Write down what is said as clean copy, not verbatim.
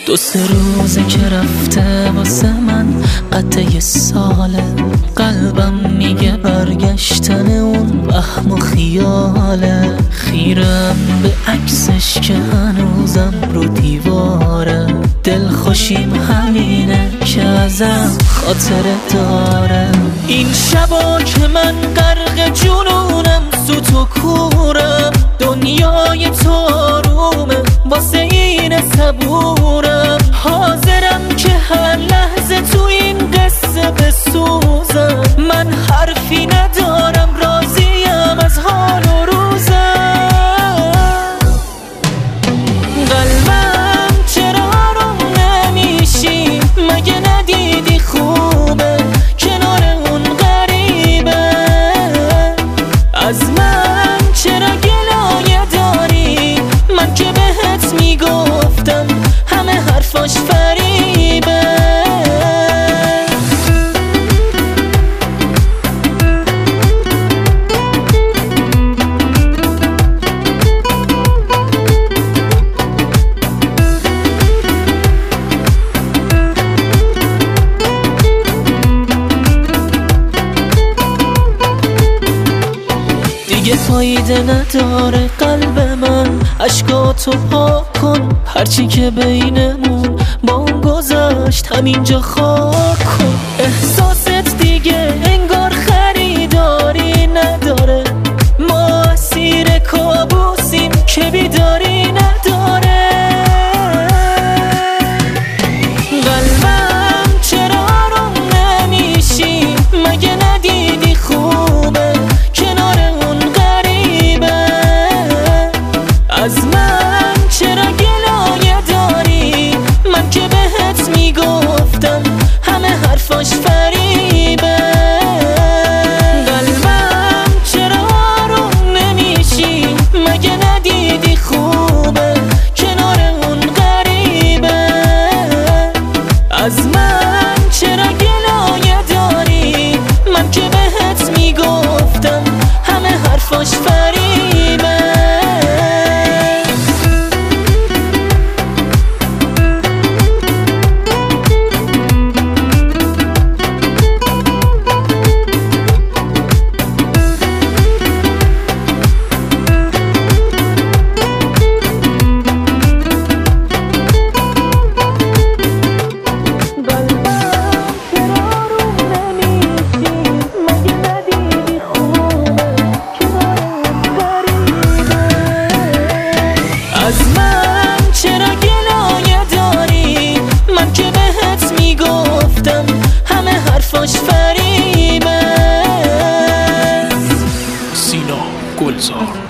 2-3 روزه که رفته واسه من قطعه ساله. قلبم میگه برگشتن اون وهم و خیاله. خیرم به عکسش که هنوزم رو دیواره. دلخوشیم همینه که ازم خاطره داره. این شبا که من غرق جنونم، سوت و کورم، دنیای تو آرومه، واسه این صبورم. حاضرم که هر لحظه تو این قصه بسوزم. من حرفی ندارم، راضیم از حال و روزم. قلبم چرا آروم نمیشی؟ مگه ندیدی خوبه کنار اون غریبه؟ از من چرا گلایه داری؟ من که بهت میگفتم همه حرفاش فریبه. دیگه فایده نداره قلب من، اشکاتو پاک کن. هرچی که بینمون با اون گذشت همینجا خاک کن. احساست دیگه انگار خریداری نداره. ما اسیر کابوسیم که بیداری نداره. قلبم چرا آروم نمیشی؟ مگه ندیدی خوبه کنار اون غریبه؟ از من چرا گلایه داری؟ من که بهت میگفتم همه حرفاش فریبه. قلبم چرا آروم نمیشی؟ مگه ندیدی خوبه کنار اون غریبه؟ از من چرا گلایه داری؟ من که بهت میگفتم همه حرفاش فریبه. از من چرا گلایه داری؟ من که بهت میگفتم همه حرفاش فریبه. سینا گلزار.